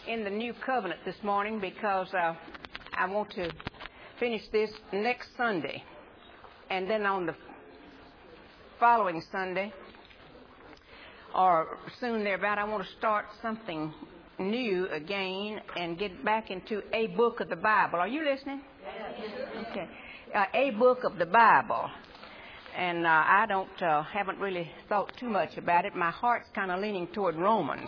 in the new covenant this morning because I want to finish this next Sunday. And then on the following Sunday, or soon thereabout, I want to start something new again and get back into a book of the Bible. Are you listening? Okay. A book of the Bible. And I haven't really thought too much about it. My heart's kind of leaning toward Romans.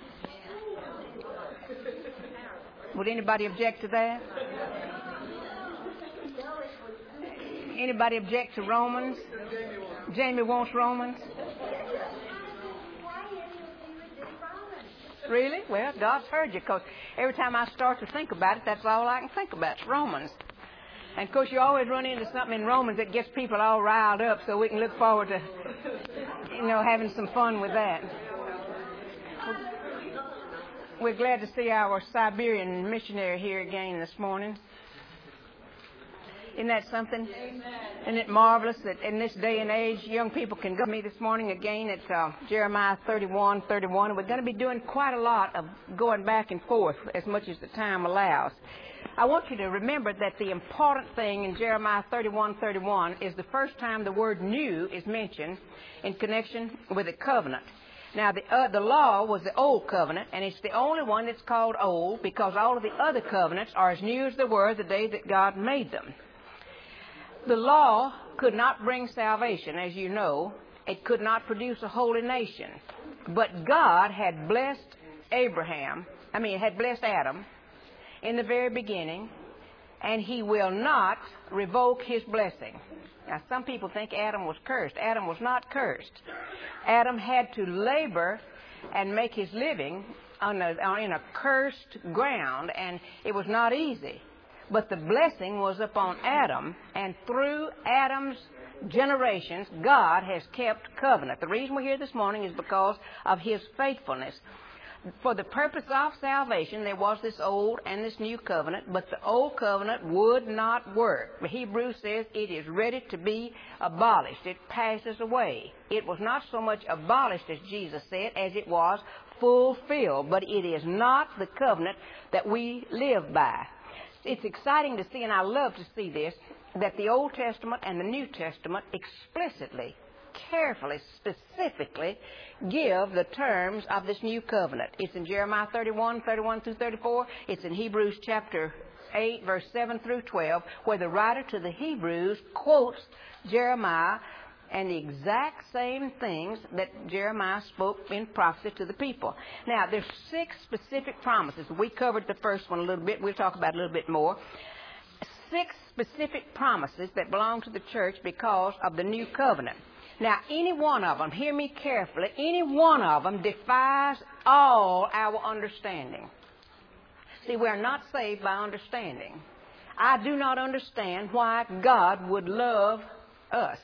Would anybody object to that? Anybody object to Romans? Jamie wants Romans. Really? Well, God's heard you, because every time I start to think about it, that's all I can think about. It's Romans. And, of course, you always run into something in Romans that gets people all riled up, so we can look forward to, having some fun with that. We're glad to see our Siberian missionary here again this morning. Isn't that something? Amen. Isn't it marvelous that in this day and age, young people can go to me this morning again at Jeremiah 31:31. We're going to be doing quite a lot of going back and forth as much as the time allows. I want you to remember that the important thing in Jeremiah 31:31 is the first time the word new is mentioned in connection with a covenant. Now, the law was the old covenant, and it's the only one that's called old because all of the other covenants are as new as they were the day that God made them. The law could not bring salvation, as you know. It could not produce a holy nation. But God had blessed Adam in the very beginning, and He will not revoke His blessing. Now, some people think Adam was cursed. Adam was not cursed. Adam had to labor and make his living in a cursed ground, and it was not easy. But the blessing was upon Adam, and through Adam's generations, God has kept covenant. The reason we're here this morning is because of His faithfulness. For the purpose of salvation, there was this old and this new covenant, but the old covenant would not work. The Hebrew says it is ready to be abolished. It passes away. It was not so much abolished, as Jesus said, as it was fulfilled. But it is not the covenant that we live by. It's exciting to see, and I love to see this, that the Old Testament and the New Testament explicitly, carefully, specifically give the terms of this new covenant. It's in Jeremiah 31 through 34. It's in Hebrews chapter 8, verse 7 through 12, where the writer to the Hebrews quotes Jeremiah and the exact same things that Jeremiah spoke in prophecy to the people. Now, there's 6 specific promises. We covered the first one a little bit. We'll talk about it a little bit more. 6 specific promises that belong to the church because of the new covenant. Now, any one of them, hear me carefully, any one of them defies all our understanding. See, we're not saved by understanding. I do not understand why God would love us.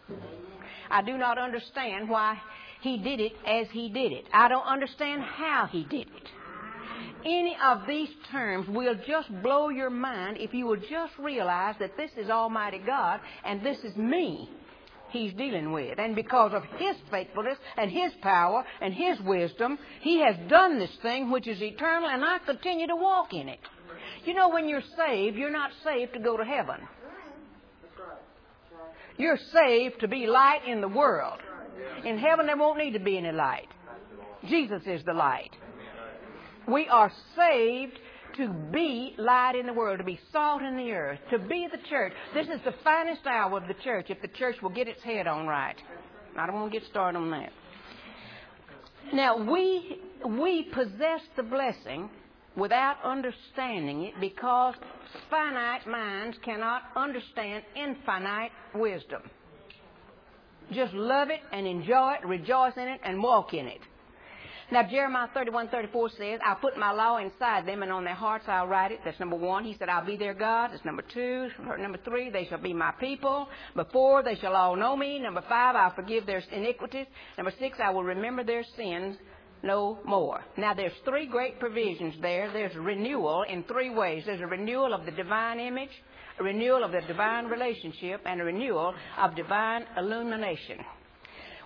I do not understand why He did it as He did it. I don't understand how He did it. Any of these terms will just blow your mind if you will just realize that this is Almighty God and this is me He's dealing with. And because of His faithfulness and His power and His wisdom, He has done this thing which is eternal, and I continue to walk in it. You know, when you're saved, you're not saved to go to heaven. You're saved to be light in the world. In heaven, there won't need to be any light. Jesus is the light. We are saved to be light in the world, to be salt in the earth, to be the church. This is the finest hour of the church, if the church will get its head on right. I don't want to get started on that. Now, we possess the blessing without understanding it because finite minds cannot understand infinite wisdom. Just love it and enjoy it, rejoice in it, and walk in it. Now, Jeremiah 31:34 says, I'll put my law inside them, and on their hearts I'll write it. That's number 1. He said, I'll be their God. That's number 2. Number 3, they shall be my people. Number 4, they shall all know me. Number 5, I'll forgive their iniquities. Number 6, I will remember their sins no more. Now, there's 3 great provisions there. There's renewal in 3 ways. There's a renewal of the divine image, a renewal of the divine relationship, and a renewal of divine illumination.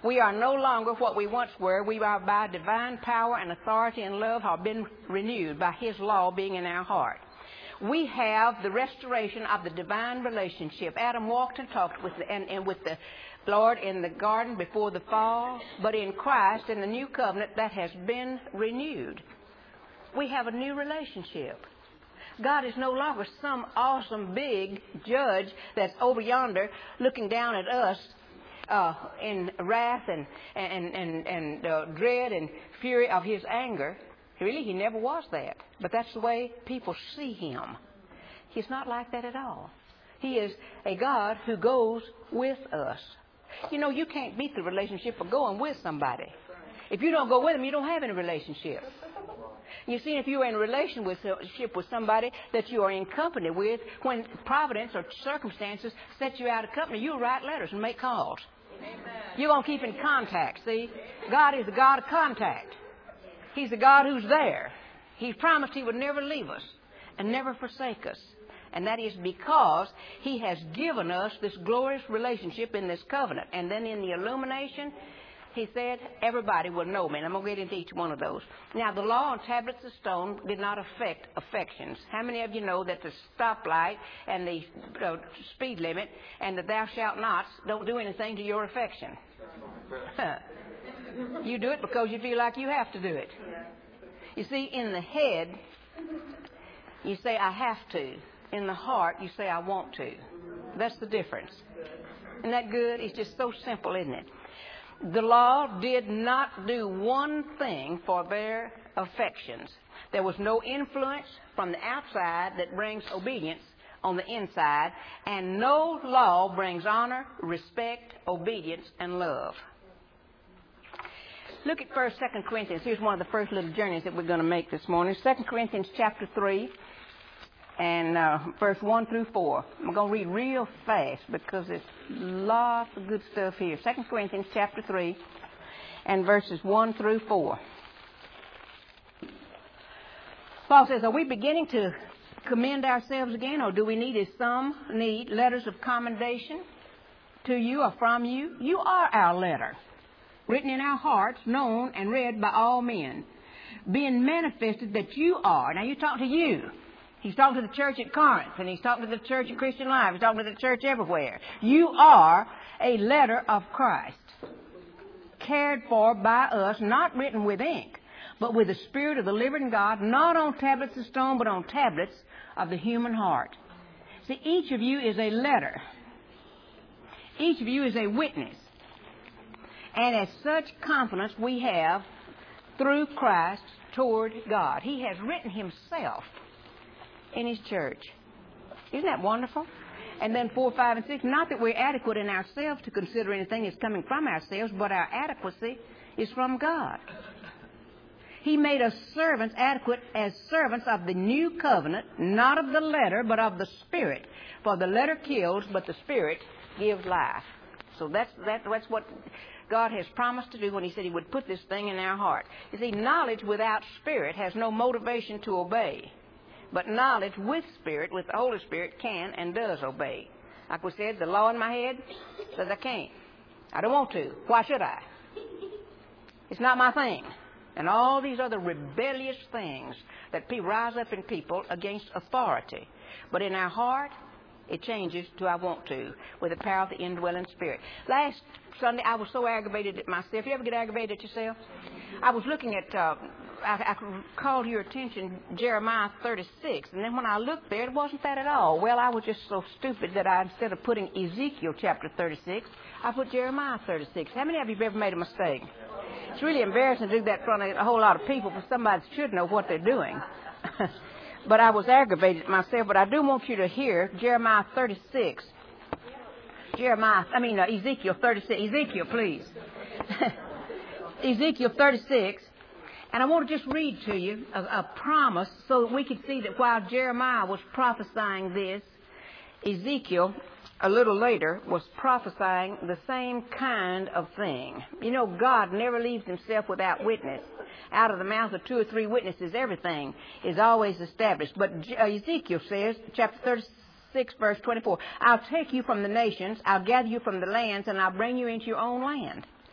We are no longer what we once were. We are by divine power and authority and love have been renewed by His law being in our heart. We have the restoration of the divine relationship. Adam walked and talked with the Lord in the garden before the fall, but in Christ, in the new covenant, that has been renewed. We have a new relationship. God is no longer some awesome big judge that's over yonder looking down at us in wrath and dread and fury of His anger. Really, He never was that. But that's the way people see Him. He's not like that at all. He is a God who goes with us. You know, you can't beat the relationship of going with somebody. If you don't go with them, you don't have any relationship. You see, if you're in a relationship with somebody that you are in company with, when providence or circumstances set you out of company, you'll write letters and make calls. Amen. You're going to keep in contact, see? God is the God of contact. He's the God who's there. He promised He would never leave us and never forsake us. And that is because He has given us this glorious relationship in this covenant. And then in the illumination, He said, everybody will know me. And I'm going to get into each one of those. Now, the law on tablets of stone did not affect affections. How many of you know that the stoplight and the speed limit and the thou shalt nots don't do anything to your affection? You do it because you feel like you have to do it. You see, in the head, you say, I have to. In the heart, you say, I want to. That's the difference. Isn't that good? It's just so simple, isn't it? The law did not do one thing for their affections. There was no influence from the outside that brings obedience on the inside, and no law brings honor, respect, obedience, and love. Look at 1st, 2 Corinthians. Here's one of the first little journeys that we're going to make this morning. 2 Corinthians chapter 3 and verse 1 through 4. I'm going to read real fast because there's lots of good stuff here. 2 Corinthians chapter 3 and verses 1 through 4. Paul says, are we beginning to commend ourselves again, or do we need, as some need, letters of commendation to you or from you? You are our letter, written in our hearts, known and read by all men, being manifested that you are. Now, you talk to you. He's talking to the church at Corinth, and he's talking to the church at Christian Life. He's talking to the church everywhere. You are a letter of Christ, cared for by us, not written with ink, but with the Spirit of the living God, not on tablets of stone, but on tablets of the human heart. See, each of you is a letter. Each of you is a witness. And as such confidence we have through Christ toward God. He has written Himself in His church. Isn't that wonderful? And then 4, 5, and 6, not that we're adequate in ourselves to consider anything is coming from ourselves, but our adequacy is from God. He made us servants adequate as servants of the new covenant, not of the letter, but of the Spirit. For the letter kills, but the Spirit gives life. So that's what God has promised to do when He said He would put this thing in our heart. You see, knowledge without Spirit has no motivation to obey. But knowledge with Spirit, with the Holy Spirit, can and does obey. Like we said, the law in my head says I can't. I don't want to. Why should I? It's not my thing. And all these other rebellious things that rise up in people against authority. But in our heart, it changes to I want to, with the power of the indwelling Spirit. Last Sunday, I was so aggravated at myself. You ever get aggravated at yourself? I was looking at, I called your attention, Jeremiah 36. And then when I looked there, it wasn't that at all. Well, I was just so stupid that instead of putting Ezekiel chapter 36, I put Jeremiah 36. How many of you have ever made a mistake? It's really embarrassing to do that in front of a whole lot of people, but somebody should know what they're doing. But I was aggravated at myself. But I do want you to hear Jeremiah 36. Ezekiel 36. Ezekiel, please. Ezekiel 36. And I want to just read to you a promise so that we could see that while Jeremiah was prophesying this, Ezekiel, a little later, was prophesying the same kind of thing. You know, God never leaves Himself without witness. Out of the mouth of 2 or 3 witnesses, everything is always established. But Ezekiel says, chapter 36, verse 24, I'll take you from the nations, I'll gather you from the lands, and I'll bring you into your own land.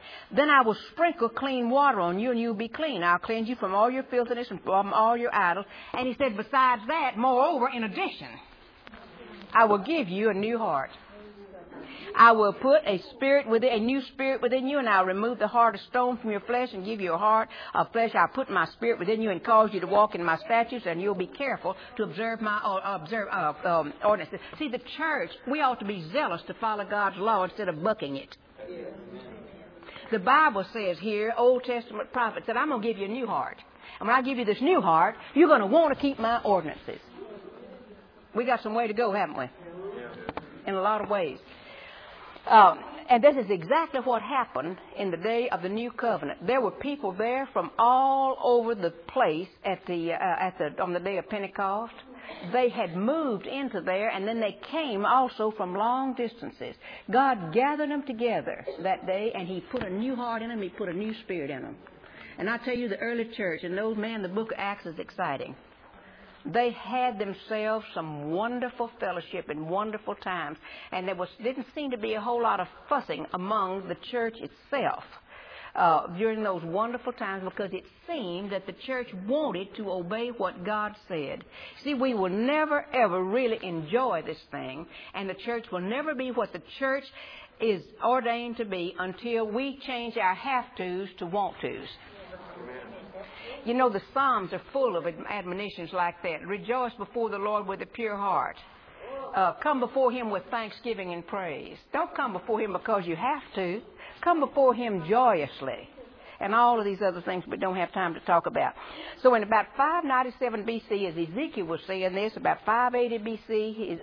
Then I will sprinkle clean water on you, and you'll be clean. I'll cleanse you from all your filthiness and from all your idols. And he said, besides that, moreover, in addition, I will give you a new heart. I will put a new spirit within you, and I'll remove the heart of stone from your flesh and give you a heart of flesh. I'll put my spirit within you and cause you to walk in my statutes, and you'll be careful to observe my ordinances. See, the church, we ought to be zealous to follow God's law instead of bucking it. The Bible says here, Old Testament prophet said, I'm going to give you a new heart. And when I give you this new heart, you're going to want to keep my ordinances. We got some way to go, haven't we? In a lot of ways. And this is exactly what happened in the day of the new covenant. There were people there from all over the place on the day of Pentecost. They had moved into there, and then they came also from long distances. God gathered them together that day, and He put a new heart in them. He put a new spirit in them. And I tell you, the early church, and those men, the book of Acts is exciting. They had themselves some wonderful fellowship and wonderful times, and there didn't seem to be a whole lot of fussing among the church itself during those wonderful times, because it seemed that the church wanted to obey what God said. See, we will never, ever really enjoy this thing, and the church will never be what the church is ordained to be until we change our have-tos to want-tos. You know, the Psalms are full of admonitions like that. Rejoice before the Lord with a pure heart. Come before Him with thanksgiving and praise. Don't come before Him because you have to. Come before Him joyously. And all of these other things we don't have time to talk about. So in about 597 B.C., as Ezekiel was saying this, about 580 B.C.,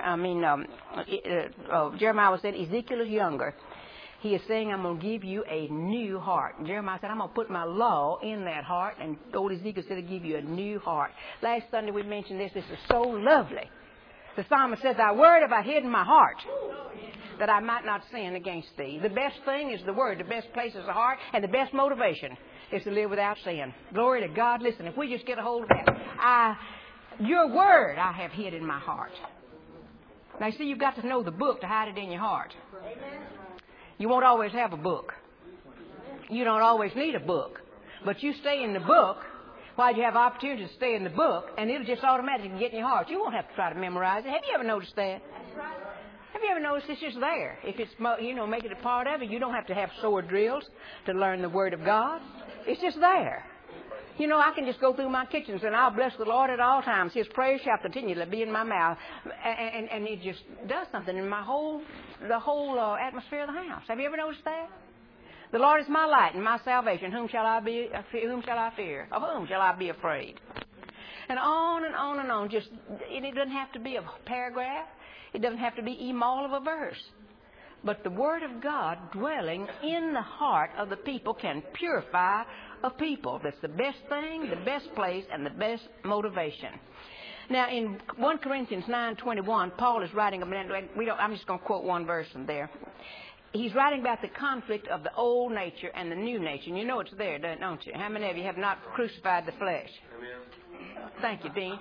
Jeremiah was saying Ezekiel is younger. He is saying, I'm going to give you a new heart. And Jeremiah said, I'm going to put my law in that heart. And old Ezekiel said, I'll give you a new heart. Last Sunday we mentioned this. This is so lovely. The psalmist says, Thy word have I hid in my heart, that I might not sin against Thee. The best thing is the word. The best place is the heart. And the best motivation is to live without sin. Glory to God. Listen, if we just get a hold of that. Your word I have hid in my heart. Now, see, you've got to know the book to hide it in your heart. Amen. You won't always have a book. You don't always need a book. But you stay in the book while you have opportunity to stay in the book, and it'll just automatically get in your heart. You won't have to try to memorize it. Have you ever noticed that? Have you ever noticed it's just there? If it's, make it a part of it, you don't have to have sword drills to learn the Word of God. It's just there. I can just go through my kitchens, and I'll bless the Lord at all times. His praise shall continually be in my mouth. And it just does something in the whole atmosphere of the house. Have you ever noticed that? The Lord is my light and my salvation. Whom shall I fear? Of whom shall I be afraid? And on and on and on. It doesn't have to be a paragraph. It doesn't have to be even all of a verse. But the Word of God dwelling in the heart of the people can purify a people. That's the best thing, the best place, and the best motivation. Now, in 1 Corinthians 9:21, Paul is writing about, I'm just going to quote one verse from there. He's writing about the conflict of the old nature and the new nature. And you know it's there, don't you? How many of you have not crucified the flesh? Amen. Thank you, Dean.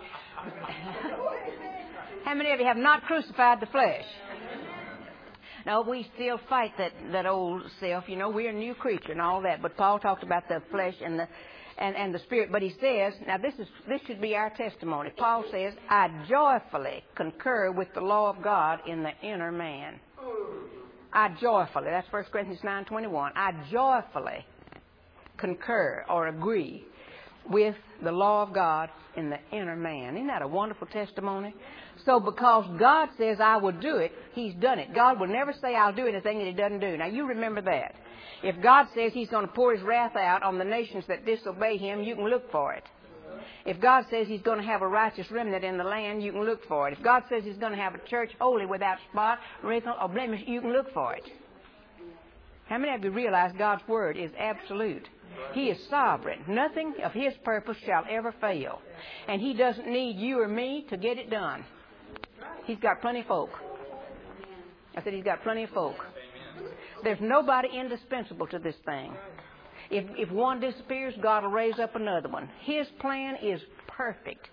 How many of you have not crucified the flesh? No, we still fight that old self. We're a new creature and all that. But Paul talked about the flesh and the spirit. But he says, now this should be our testimony. Paul says, I joyfully concur with the law of God in the inner man. I joyfully, that's 1 Corinthians 9:21. I joyfully concur or agree with the law of God in the inner man. Isn't that a wonderful testimony? So because God says I will do it, He's done it. God will never say I'll do anything that He doesn't do. Now you remember that. If God says He's going to pour His wrath out on the nations that disobey Him, you can look for it. If God says He's going to have a righteous remnant in the land, you can look for it. If God says He's going to have a church holy without spot, wrinkle, or blemish, you can look for it. How many of you realize God's Word is absolute? He is sovereign. Nothing of His purpose shall ever fail. And He doesn't need you or me to get it done. He's got plenty of folk. I said He's got plenty of folk. There's nobody indispensable to this thing. If one disappears, God will raise up another one. His plan is perfect.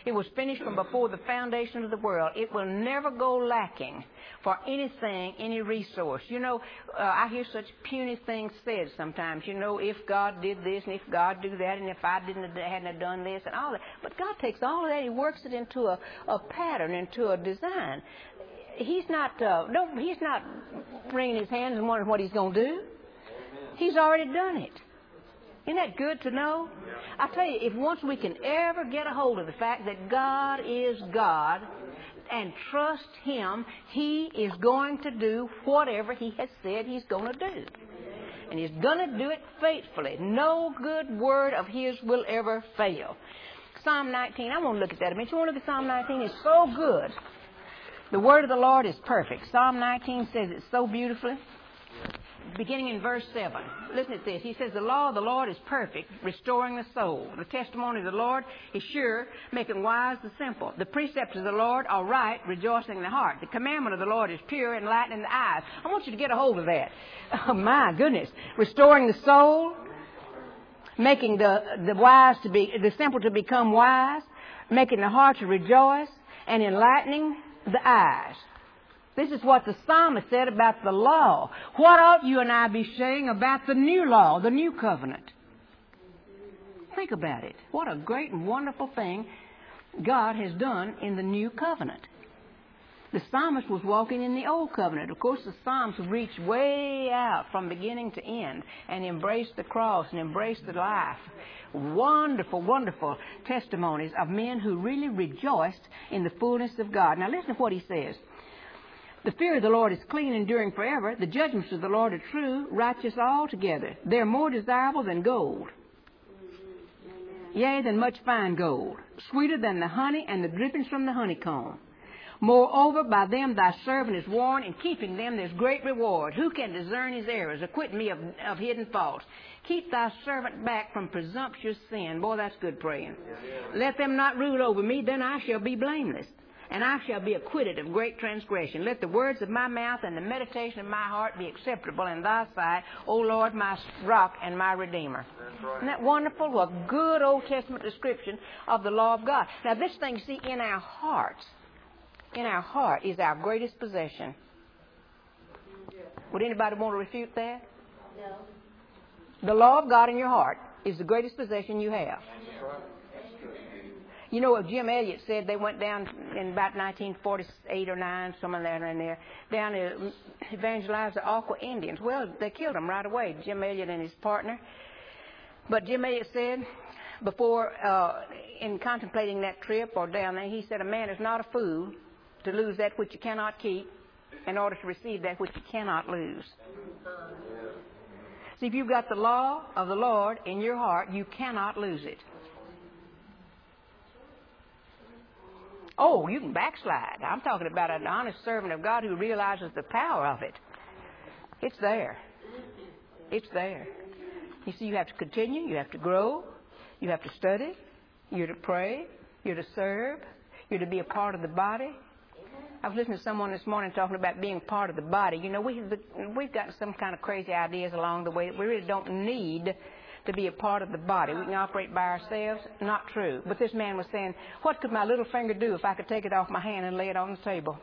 It was finished from before the foundation of the world. It will never go lacking for anything, any resource. You know, I hear such puny things said sometimes. You know, if God did this and if God do that and if I hadn't done this and all that. But God takes all of that, He works it into a pattern, into a design. He's not wringing His hands and wondering what He's going to do. He's already done it. Isn't that good to know? I tell you, if once we can ever get a hold of the fact that God is God and trust Him, He is going to do whatever He has said He's going to do. And He's going to do it faithfully. No good word of His will ever fail. Psalm 19, I want to look at that a minute. You want to look at Psalm 19? It's so good. The word of the Lord is perfect. Psalm 19 says it so beautifully. Beginning in verse 7. Listen to this. He says, the law of the Lord is perfect, restoring the soul. The testimony of the Lord is sure, making wise the simple. The precepts of the Lord are right, rejoicing the heart. The commandment of the Lord is pure, enlightening the eyes. I want you to get a hold of that. Oh, my goodness. Restoring the soul, making the simple to become wise, making the heart to rejoice, and enlightening the eyes. This is what the psalmist said about the law. What ought you and I be saying about the new law, the new covenant? Think about it. What a great and wonderful thing God has done in the new covenant. The psalmist was walking in the old covenant. Of course, the Psalms reach way out from beginning to end and embrace the cross and embrace the life. Wonderful, wonderful testimonies of men who really rejoiced in the fullness of God. Now listen to what he says. The fear of the Lord is clean, enduring forever. The judgments of the Lord are true, righteous altogether. They are more desirable than gold, yea, than much fine gold, sweeter than the honey and the drippings from the honeycomb. Moreover, by them thy servant is warned, in keeping them there's great reward. Who can discern his errors? Acquit me of hidden faults. Keep thy servant back from presumptuous sin. Boy, that's good praying. Let them not rule over me, then I shall be blameless, and I shall be acquitted of great transgression. Let the words of my mouth and the meditation of my heart be acceptable in thy sight, O Lord, my rock and my redeemer. Right. Isn't that wonderful? What a good Old Testament description of the law of God. Now, this thing, see, in our heart is our greatest possession. Would anybody want to refute that? No. The law of God in your heart is the greatest possession you have. You know what Jim Elliot said? They went down in about 1948 or 9, somewhere there in there, down to evangelize the Aqua Indians. Well, they killed them right away, Jim Elliot and his partner. But Jim Elliot said, before, in contemplating that trip or down there, he said, a man is not a fool to lose that which you cannot keep in order to receive that which you cannot lose. See, if you've got the law of the Lord in your heart, you cannot lose it. Oh, you can backslide. I'm talking about an honest servant of God who realizes the power of it. It's there. It's there. You see, you have to continue. You have to grow. You have to study. You're to pray. You're to serve. You're to be a part of the body. I was listening to someone this morning talking about being part of the body. You know, we've got some kind of crazy ideas along the way that we really don't need to be a part of the body. We can operate by ourselves. Not true. But this man was saying, what could my little finger do if I could take it off my hand and lay it on the table?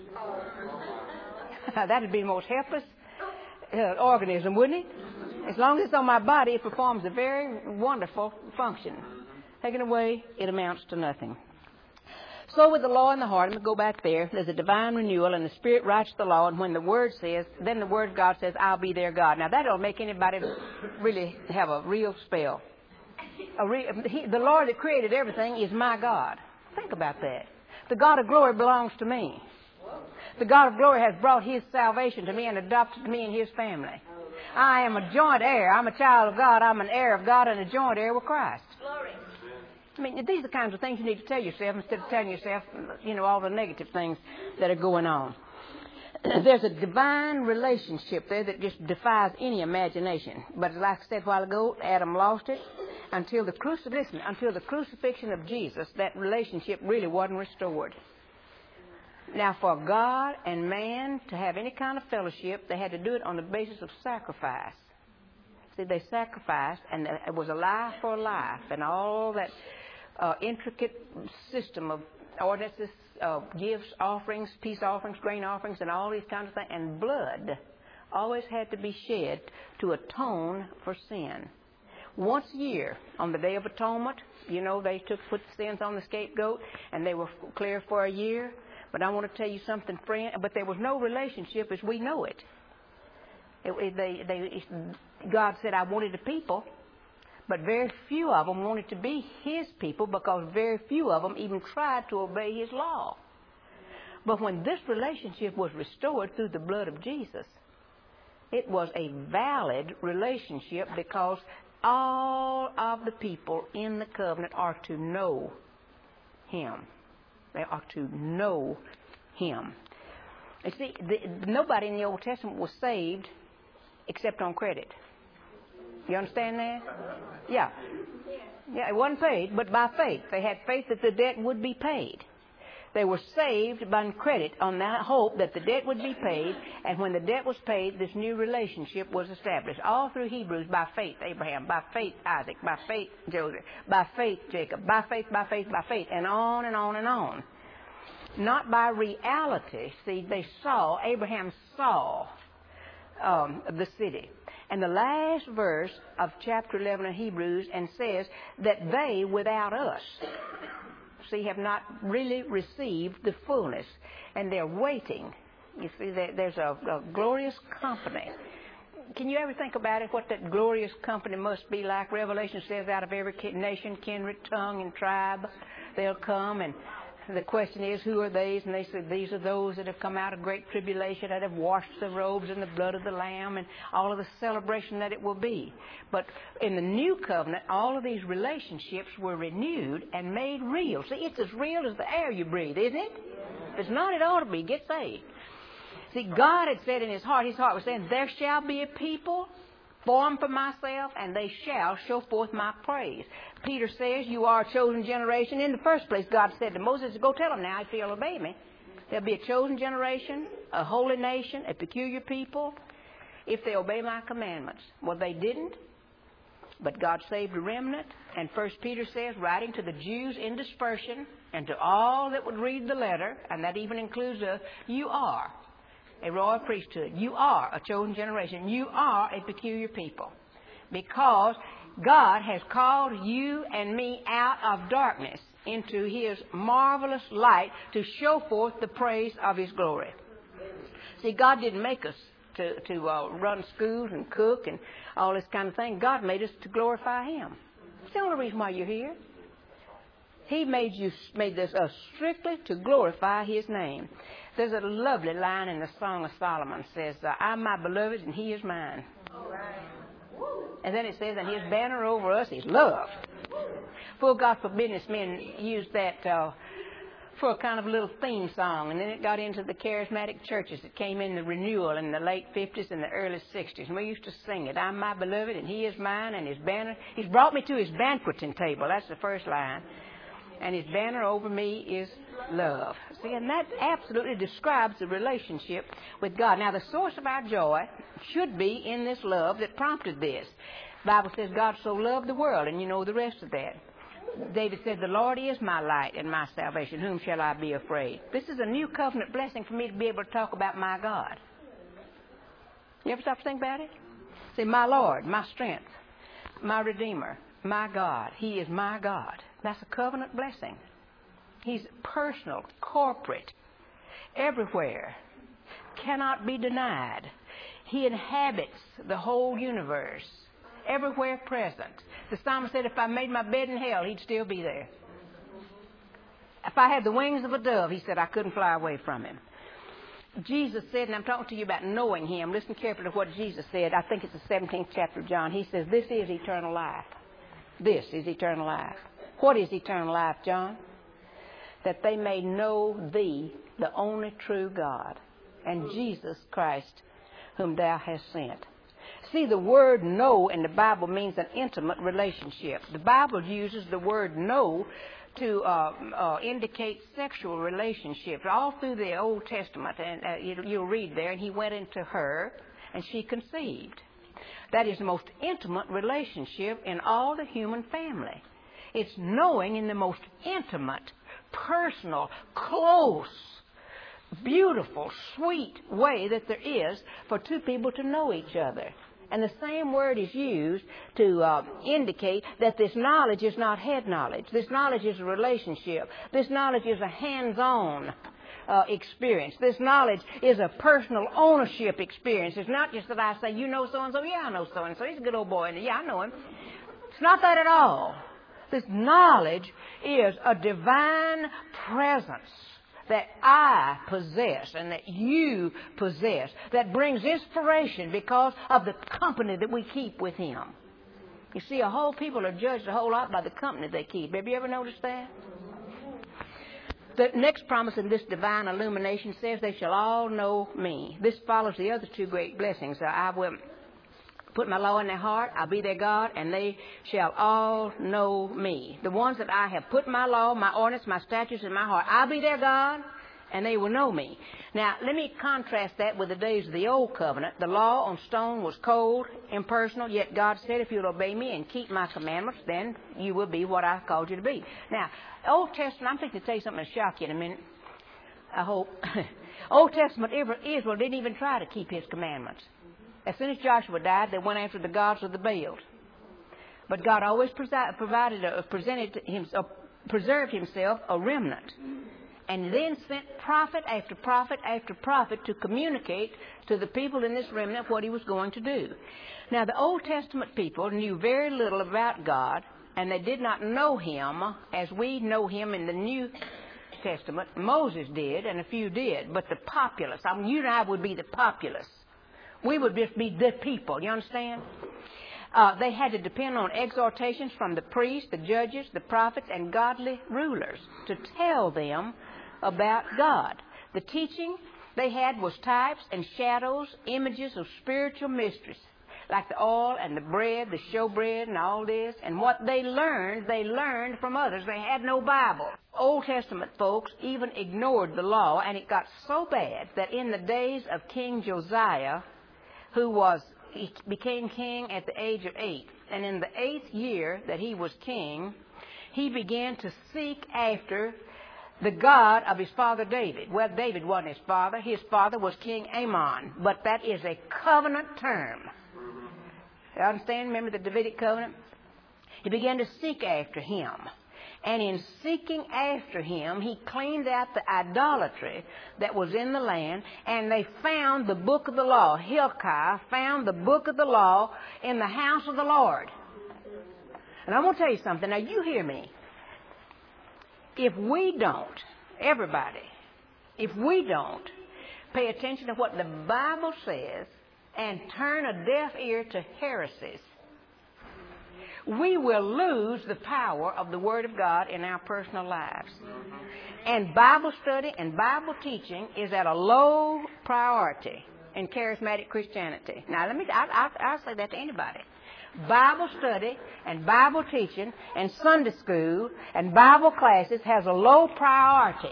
That would be the most helpless organism, wouldn't it? As long as it's on my body, it performs a very wonderful function. Taken away, it amounts to nothing. So with the law in the heart, I'm going to go back there. There's a divine renewal, and the Spirit writes the law, and when the Word says, then the Word of God says, I'll be their God. Now, that don't make anybody really have a real spell. The Lord that created everything is my God. Think about that. The God of glory belongs to me. The God of glory has brought His salvation to me and adopted me in His family. I am a joint heir. I'm a child of God. I'm an heir of God and a joint heir with Christ. Glory. I mean, these are the kinds of things you need to tell yourself instead of telling yourself, you know, all the negative things that are going on. There's a divine relationship there that just defies any imagination. But like I said a while ago, Adam lost it. Until the crucifixion of Jesus, that relationship really wasn't restored. Now, for God and man to have any kind of fellowship, they had to do it on the basis of sacrifice. See, they sacrificed, and it was a life for a life, and all that intricate system of ordinances, gifts, offerings, peace offerings, grain offerings, and all these kinds of things. And blood always had to be shed to atone for sin. Once a year, on the Day of Atonement, you know, they put the sins on the scapegoat, and they were clear for a year. But I want to tell you something, friend. But there was no relationship as we know it. God said, I wanted a people, but very few of them wanted to be His people because very few of them even tried to obey His law. But when this relationship was restored through the blood of Jesus, it was a valid relationship because all of the people in the covenant are to know Him. They are to know Him. You see, nobody in the Old Testament was saved except on credit. You understand that? Yeah. Yeah, it wasn't paid, but by faith. They had faith that the debt would be paid. They were saved by credit on that hope that the debt would be paid, and when the debt was paid, this new relationship was established. All through Hebrews, by faith, Abraham, by faith, Isaac, by faith, Joseph, by faith, Jacob, by faith, by faith, by faith, and on and on and on. Not by reality. See, Abraham saw the city. And the last verse of chapter 11 of Hebrews and says that they, without us, see, have not really received the fullness. And they're waiting. You see, there's a glorious company. Can you ever think about it, what that glorious company must be like? Revelation says out of every nation, kindred, tongue, and tribe, they'll come. And the question is, who are these? And they said, these are those that have come out of great tribulation, that have washed their robes in the blood of the Lamb, and all of the celebration that it will be. But in the new covenant, all of these relationships were renewed and made real. See, it's as real as the air you breathe, isn't it? If it's not, it ought to be. Get saved. See, God had said in His heart was saying, there shall be a people formed for myself, and they shall show forth my praise. Peter says, you are a chosen generation. In the first place, God said to Moses, go tell them now if you'll obey me. There'll be a chosen generation, a holy nation, a peculiar people, if they obey my commandments. Well, they didn't, but God saved a remnant. And 1 Peter says, writing to the Jews in dispersion, and to all that would read the letter, and that even includes you are a royal priesthood. You are a chosen generation. You are a peculiar people. Because God has called you and me out of darkness into His marvelous light to show forth the praise of His glory. See, God didn't make us to run schools and cook and all this kind of thing. God made us to glorify Him. It's the only reason why you're here. He made this strictly to glorify His name. There's a lovely line in the Song of Solomon. It says, I'm my beloved and He is mine. And then it says, and His banner over us is love. Full gospel businessmen used that for a kind of little theme song. And then it got into the charismatic churches. It came in the renewal in the late 50s and the early 60s. And we used to sing it. I'm my beloved and He is mine, and His banner. He's brought me to His banqueting table. That's the first line. And His banner over me is love. See, and that absolutely describes the relationship with God. Now, the source of our joy should be in this love that prompted this. The Bible says God so loved the world, and you know the rest of that. David said, the Lord is my light and my salvation. Whom shall I be afraid? This is a new covenant blessing for me to be able to talk about my God. You ever stop to think about it? Say, my Lord, my strength, my Redeemer, my God. He is my God. That's a covenant blessing. He's personal, corporate, everywhere, cannot be denied. He inhabits the whole universe, everywhere present. The psalmist said, if I made my bed in hell, He'd still be there. If I had the wings of a dove, He said, I couldn't fly away from Him. Jesus said, and I'm talking to you about knowing Him. Listen carefully to what Jesus said. I think it's the 17th chapter of John. He says, this is eternal life. This is eternal life. What is eternal life, John? That they may know Thee, the only true God, and Jesus Christ, whom Thou hast sent. See, the word know in the Bible means an intimate relationship. The Bible uses the word know to indicate sexual relationships all through the Old Testament. And you'll read there, and He went into her, and she conceived. That is the most intimate relationship in all the human family. It's knowing in the most intimate, personal, close, beautiful, sweet way that there is for two people to know each other. And the same word is used to indicate that this knowledge is not head knowledge. This knowledge is a relationship. This knowledge is a hands-on experience. This knowledge is a personal ownership experience. It's not just that I say, you know so-and-so, yeah, I know so-and-so. He's a good old boy, and yeah, I know him. It's not that at all. This knowledge is a divine presence that I possess and that you possess, that brings inspiration because of the company that we keep with Him. You see, a whole people are judged a whole lot by the company they keep. Have you ever noticed that? The next promise in this divine illumination says, they shall all know me. This follows the other two great blessings. I will put my law in their heart, I'll be their God, and they shall all know me. The ones that I have put my law, my ordinance, my statutes in my heart, I'll be their God, and they will know me. Now, let me contrast that with the days of the Old Covenant. The law on stone was cold, impersonal, yet God said, if you'll obey me and keep my commandments, then you will be what I've called you to be. Now, Old Testament, I'm thinking to tell you something that'll shock you in a minute, I hope. Old Testament, Israel didn't even try to keep His commandments. As soon as Joshua died, they went after the gods of the Baals. But God always preserved Himself a remnant. And then sent prophet after prophet after prophet to communicate to the people in this remnant what He was going to do. Now, the Old Testament people knew very little about God, and they did not know Him as we know Him in the New Testament. Moses did, and a few did. But the populace, you and I would be the populace. We would just be the people, you understand? They had to depend on exhortations from the priests, the judges, the prophets, and godly rulers to tell them about God. The teaching they had was types and shadows, images of spiritual mysteries, like the oil and the bread, the showbread and all this. And what they learned from others. They had no Bible. Old Testament folks even ignored the law, and it got so bad that in the days of King Josiah, he became king at the age of 8. And in the 8th year that he was king, he began to seek after the God of his father David. Well, David wasn't his father. His father was King Amon. But that is a covenant term. You understand? Remember the Davidic covenant? He began to seek after him. And in seeking after him, he cleaned out the idolatry that was in the land, and they found the book of the law. Hilkiah found the book of the law in the house of the Lord. And I'm going to tell you something. Now, you hear me. If we don't, everybody, if we don't pay attention to what the Bible says and turn a deaf ear to heresies, we will lose the power of the Word of God in our personal lives. And Bible study and Bible teaching is at a low priority in charismatic Christianity. Now, I'll say that to anybody. Bible study and Bible teaching and Sunday school and Bible classes has a low priority.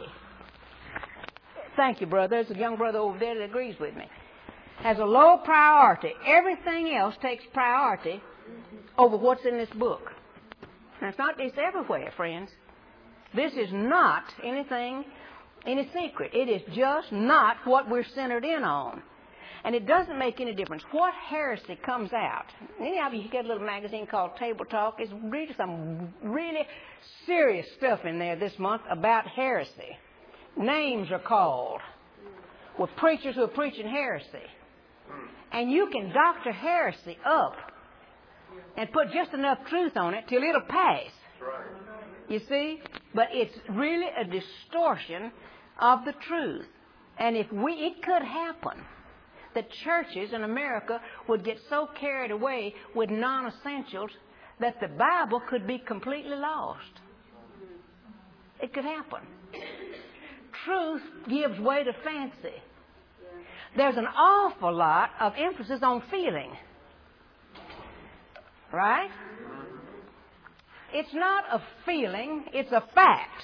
Thank you, brother. There's a young brother over there that agrees with me. Has a low priority. Everything else takes priority over what's in this book. Now, it's everywhere, friends. This is not any secret. It is just not what we're centered in on. And it doesn't make any difference what heresy comes out. Any of you get a little magazine called Table Talk. It's really some really serious stuff in there this month about heresy. Names are called with preachers who are preaching heresy. And you can doctor heresy up and put just enough truth on it till it'll pass. You see? But it's really a distortion of the truth. And it could happen that churches in America would get so carried away with non-essentials that the Bible could be completely lost. It could happen. Truth gives way to fancy. There's an awful lot of emphasis on feeling. Right? It's not a feeling, it's a fact.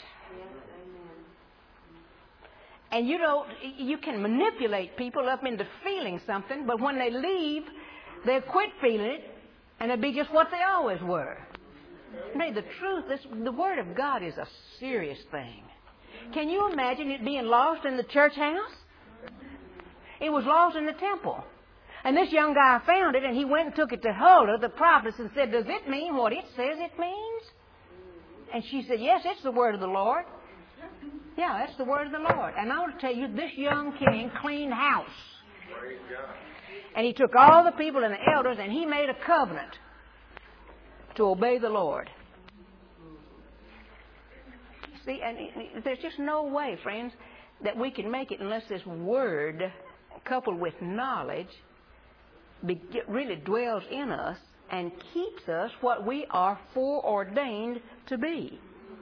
And you can manipulate people up into feeling something, but when they leave, they'll quit feeling it, and it'll be just what they always were. Nay, the truth, the Word of God is a serious thing. Can you imagine it being lost in the church house? It was lost in the temple. And this young guy found it, and he went and took it to Huldah, the prophetess, and said, does it mean what it says it means? And she said, yes, it's the Word of the Lord. Yeah, that's the Word of the Lord. And I want to tell you, this young king cleaned house. And he took all the people and the elders, and he made a covenant to obey the Lord. See, and there's just no way, friends, that we can make it unless this Word, coupled with knowledge, really dwells in us and keeps us what we are foreordained to be.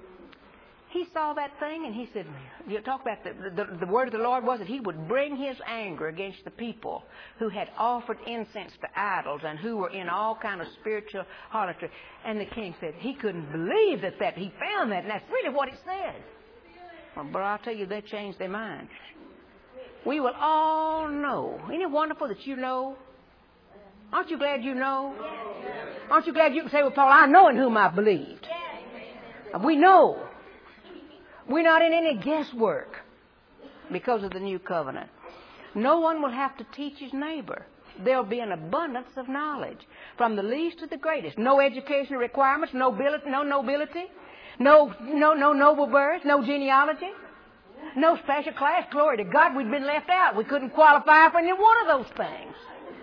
He saw that thing and he said, you talk about the word of the Lord was that he would bring his anger against the people who had offered incense to idols and who were in all kind of spiritual harlotry. And the king said he couldn't believe that he found that, and that's really what it said. Well, but I'll tell you, they changed their minds. We will all know. Isn't it wonderful that you know? Aren't you glad you know? Aren't you glad you can say, well, Paul, I know in whom I believed. We know. We're not in any guesswork because of the new covenant. No one will have to teach his neighbor. There'll be an abundance of knowledge from the least to the greatest. No educational requirements, no nobility, no noble birth, no genealogy, no special class. Glory to God, we'd been left out. We couldn't qualify for any one of those things.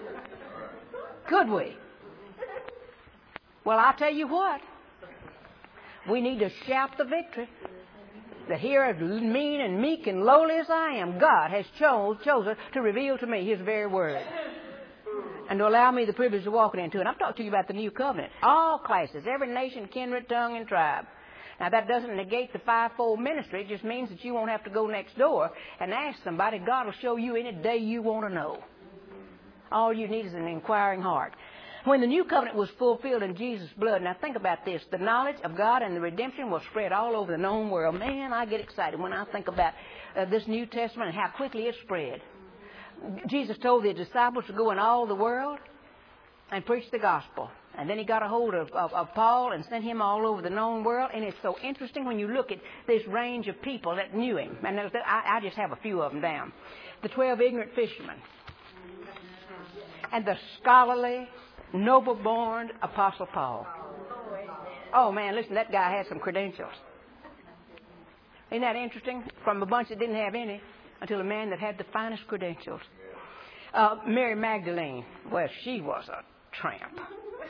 Could we? Well, I'll tell you what. We need to shout the victory. That here, as mean and meek and lowly as I am, God has chosen to reveal to me His very word. And to allow me the privilege of walking into it. I'm talking to you about the new covenant. All classes, every nation, kindred, tongue, and tribe. Now, that doesn't negate the fivefold ministry. It just means that you won't have to go next door and ask somebody. God will show you any day you want to know. All you need is an inquiring heart. When the new covenant was fulfilled in Jesus' blood, now think about this, the knowledge of God and the redemption will spread all over the known world. Man, I get excited when I think about this New Testament and how quickly it spread. Jesus told the disciples to go in all the world and preach the gospel. And then He got a hold of Paul and sent him all over the known world. And it's so interesting when you look at this range of people that knew Him. And I just have a few of them down. The 12 ignorant fishermen. And the scholarly, noble-born Apostle Paul. Oh, man, listen, that guy had some credentials. Isn't that interesting? From a bunch that didn't have any until a man that had the finest credentials. Mary Magdalene, well, she was a tramp.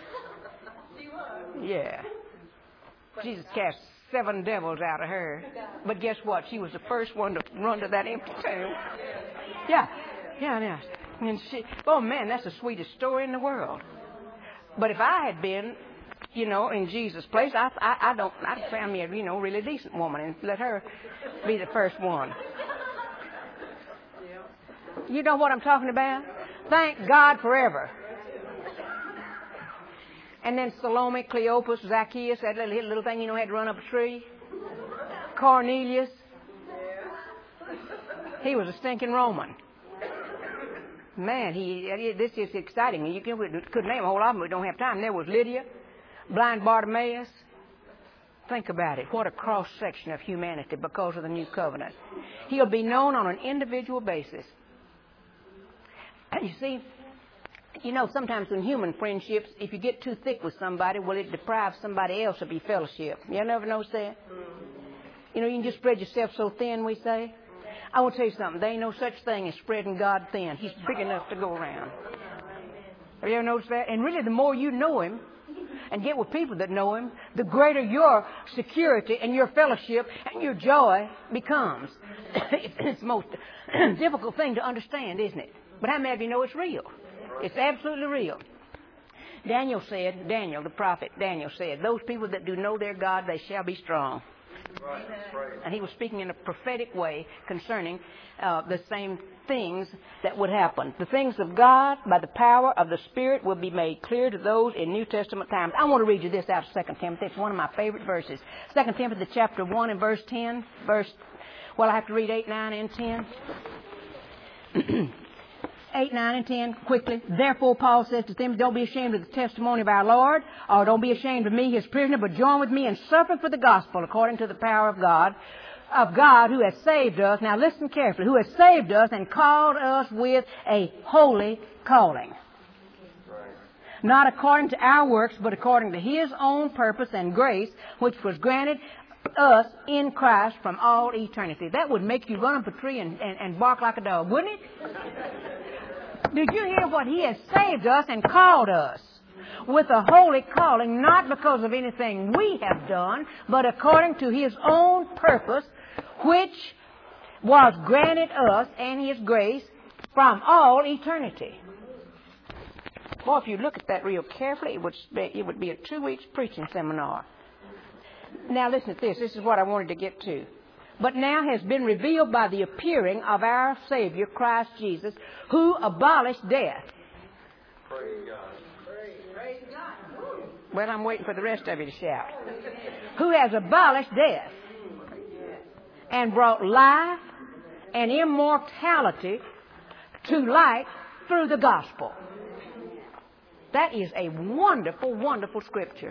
Yeah. Jesus cast 7 devils out of her. But guess what? She was the first one to run to that empty tomb. Yeah. And oh, man, that's the sweetest story in the world. But if I had been, in Jesus' place, I'd found me a, really decent woman and let her be the first one. You know what I'm talking about? Thank God forever. And then Salome, Cleopas, Zacchaeus, that little thing, had to run up a tree. Cornelius. He was a stinking Roman. Man, this is exciting. You could name a whole lot of them. We don't have time. There was Lydia, blind Bartimaeus. Think about it. What a cross-section of humanity because of the new covenant. He'll be known on an individual basis. And you see, sometimes in human friendships, if you get too thick with somebody, well, it deprives somebody else of your fellowship. You ever notice that? You can just spread yourself so thin, we say. I want to tell you something. There ain't no such thing as spreading God thin. He's big enough to go around. Have you ever noticed that? And really, the more you know Him and get with people that know Him, the greater your security and your fellowship and your joy becomes. It's the most difficult thing to understand, isn't it? But how many of you know it's real? It's absolutely real. Daniel, the prophet Daniel said, those people that do know their God, they shall be strong. And he was speaking in a prophetic way concerning the same things that would happen. The things of God, by the power of the Spirit, will be made clear to those in New Testament times. I want to read you this out of 2 Timothy. It's one of my favorite verses. 2 Timothy chapter 1 and verse 10. I have to read 8, 9, and 10. 8, 9, and 10, quickly. Therefore, Paul says to them, don't be ashamed of the testimony of our Lord, or don't be ashamed of me, his prisoner, but join with me in suffering for the gospel according to the power of God who has saved us. Now listen carefully. Who has saved us and called us with a holy calling. Not according to our works, but according to his own purpose and grace, which was granted us in Christ from all eternity. That would make you run up a tree and bark like a dog, wouldn't it? Did you hear what he has saved us and called us with a holy calling, not because of anything we have done, but according to his own purpose, which was granted us and his grace from all eternity. Boy, if you look at that real carefully, it would be a 2 weeks preaching seminar. Now listen to this. This is what I wanted to get to. But now has been revealed by the appearing of our Savior, Christ Jesus, who abolished death. Praise God. Praise God. Well, I'm waiting for the rest of you to shout. Who has abolished death and brought life and immortality to light through the gospel. That is a wonderful, wonderful scripture.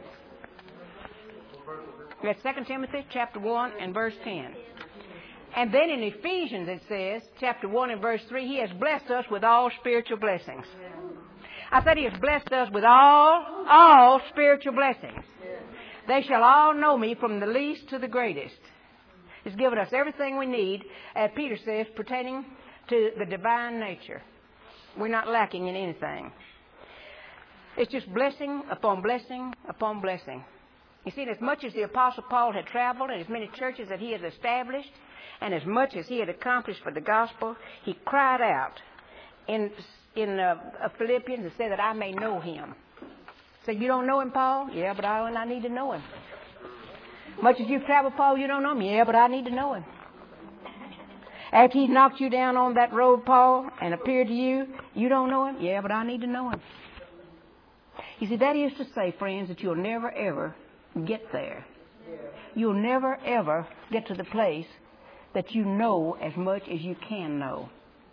That's 2 Timothy chapter 1 and verse 10. And then in Ephesians it says, chapter 1 and verse 3, he has blessed us with all spiritual blessings. I said he has blessed us with all spiritual blessings. They shall all know me from the least to the greatest. He's given us everything we need, as Peter says, pertaining to the divine nature. We're not lacking in anything. It's just blessing upon blessing upon blessing. You see, as much as the Apostle Paul had traveled and as many churches that he had established and as much as he had accomplished for the gospel, he cried out in Philippians and said that I may know him. So you don't know him, Paul? Yeah, but I need to know him. Much as you've traveled, Paul, you don't know him? Yeah, but I need to know him. After he knocked you down on that road, Paul, and appeared to you, you don't know him? Yeah, but I need to know him. You see, that is to say, friends, that you'll never, ever get there. You'll never, ever get to the place that you know as much as you can know.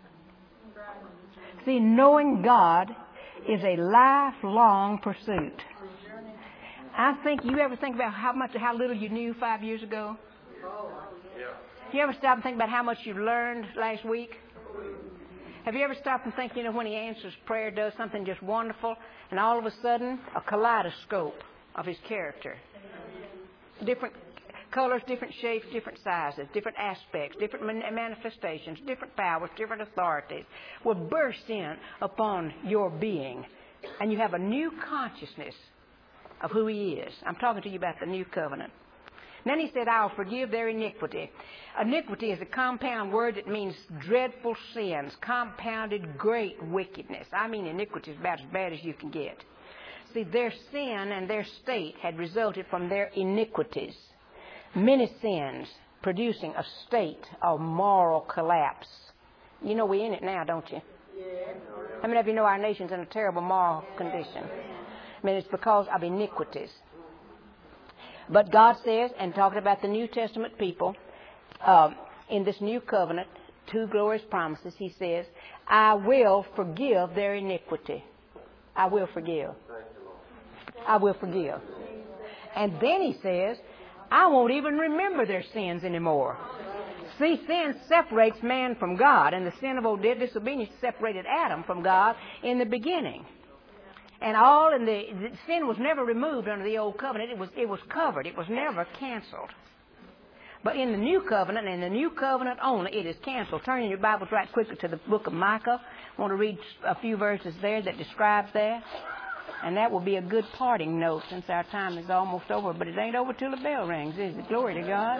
See, knowing God is a lifelong pursuit. I think, you ever think about how little you knew 5 years ago? You ever stop and think about how much you learned last week? Have you ever stopped and think, when he answers prayer, does something just wonderful, and all of a sudden, a kaleidoscope of his character. Different colors, different shapes, different sizes, different aspects, different manifestations, different powers, different authorities will burst in upon your being. And you have a new consciousness of who he is. I'm talking to you about the new covenant. And then he said, I'll forgive their iniquity. Iniquity is a compound word that means dreadful sins, compounded great wickedness. I mean, iniquity is about as bad as you can get. See, their sin and their state had resulted from their iniquities. Many sins producing a state of moral collapse. You know we're in it now, don't you? How many of you know our nation's in a terrible moral condition? I mean, it's because of iniquities. But God says, and talking about the New Testament people, in this new covenant, 2 glorious promises, he says, I will forgive their iniquity. I will forgive. I will forgive. And then he says, I won't even remember their sins anymore. See, sin separates man from God, and the sin of disobedience separated Adam from God in the beginning. And the sin was never removed under the old covenant. It was covered. It was never canceled. But in the new covenant, and the new covenant only, it is canceled. Turn in your Bibles right quickly to the book of Micah. I want to read a few verses there that describes that. And that will be a good parting note since our time is almost over. But it ain't over till the bell rings, is it? Glory to God.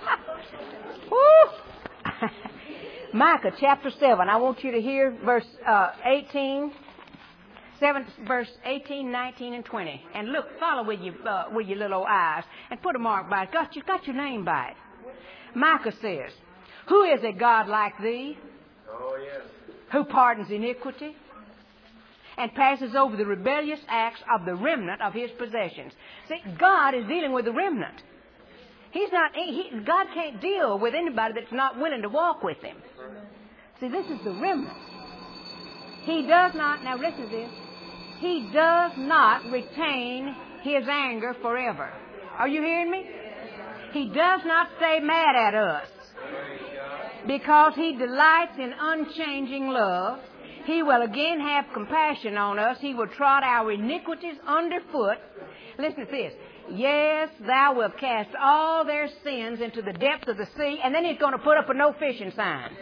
Woo! Micah chapter 7. I want you to hear verse 18. 7, verse 18, 19, and 20. And look, follow with your little eyes and put a mark by it. Got your name by it. Micah says, who is a God like thee? Oh, yes. Who pardons iniquity and passes over the rebellious acts of the remnant of his possessions. See, God is dealing with the remnant. God can't deal with anybody that's not willing to walk with him. See, this is the remnant. He does not, now listen to this, He does not retain His anger forever. Are you hearing me? He does not stay mad at us. Because He delights in unchanging love, He will again have compassion on us. He will trot our iniquities underfoot. Listen to this. Yes, thou wilt cast all their sins into the depths of the sea, and then He's going to put up a no fishing sign.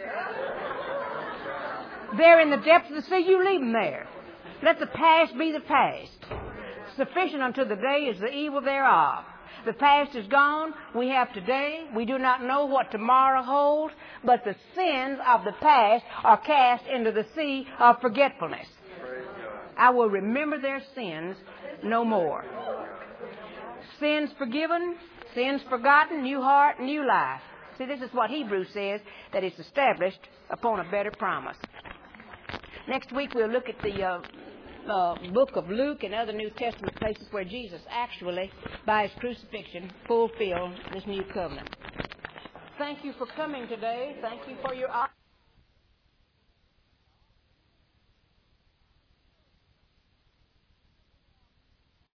They're in the depths of the sea, you leave them there. Let the past be the past. Sufficient unto the day is the evil thereof. The past is gone. We have today. We do not know what tomorrow holds, but the sins of the past are cast into the sea of forgetfulness. I will remember their sins no more. Sins forgiven, sins forgotten, new heart, new life. See, this is what Hebrews says, that it's established upon a better promise. Next week we'll look at the book of Luke and other New Testament places where Jesus actually, by His crucifixion, fulfilled this new covenant. Thank you for coming today. Thank you for your